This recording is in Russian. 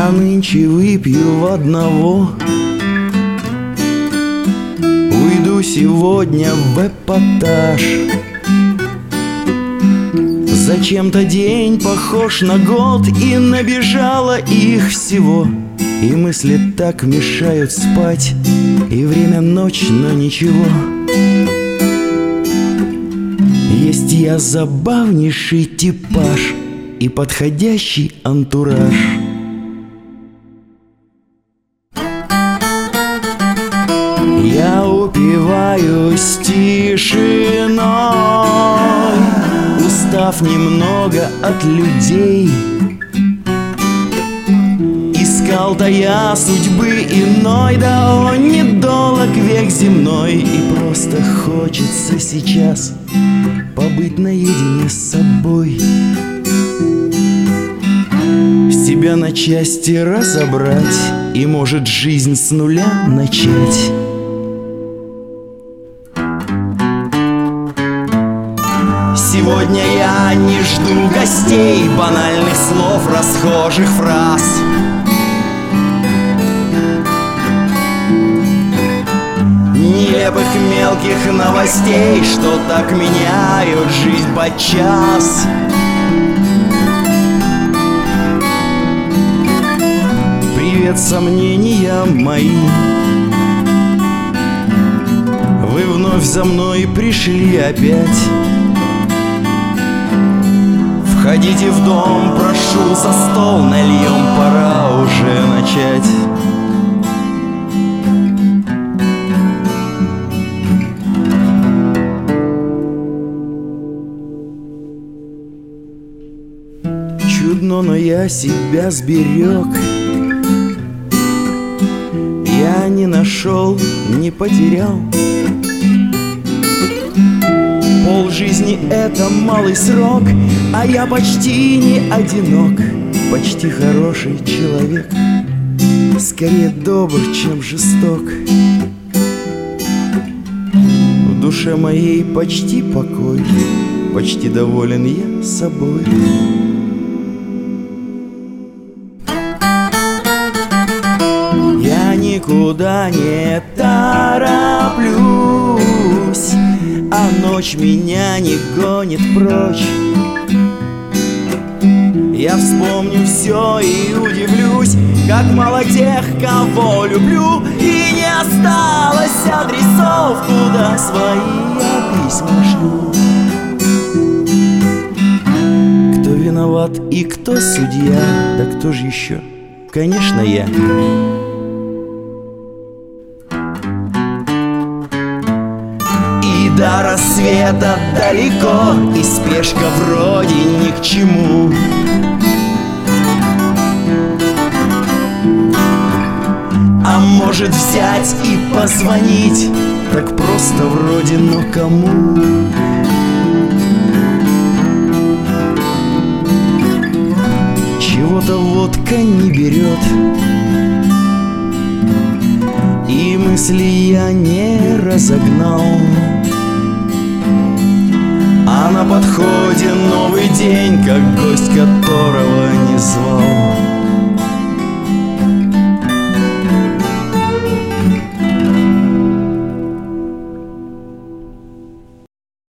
Я нынче выпью в одного, уйду сегодня в эпатаж. Зачем-то день похож на год, и набежало их всего. И мысли так мешают спать, и время ночь, но ничего. Есть я забавнейший типаж и подходящий антураж. Я упиваюсь тишиной, устав немного от людей. Искал-то я судьбы иной, да он недолг век земной. И просто хочется сейчас побыть наедине с собой, себя на части разобрать и, может, жизнь с нуля начать. Сегодня я не жду гостей, банальных слов, расхожих фраз. Нелепых мелких новостей, что так меняют жизнь подчас. Привет, сомнения мои, вы вновь за мной пришли опять. Входите в дом, прошу, за стол нальем, пора уже начать. Чудно, но я себя сберег. Я не нашел, не потерял. Полжизни — это малый срок, а я почти не одинок, почти хороший человек, скорее добр, чем жесток. В душе моей почти покой, почти доволен я собой. Я никуда не тороплюсь, а ночь меня не гонит прочь. Я вспомню все и удивлюсь, как мало тех, кого люблю, и не осталось адресов, куда свои я письма шлю. Кто виноват и кто судья, да кто же еще? Конечно, я. До рассвета далеко, и спешка вроде ни к чему. А может взять и позвонить, так просто вроде, но кому? Чего-то водка не берет, и мысли я не разогнал. А на подходе новый день, как гость, которого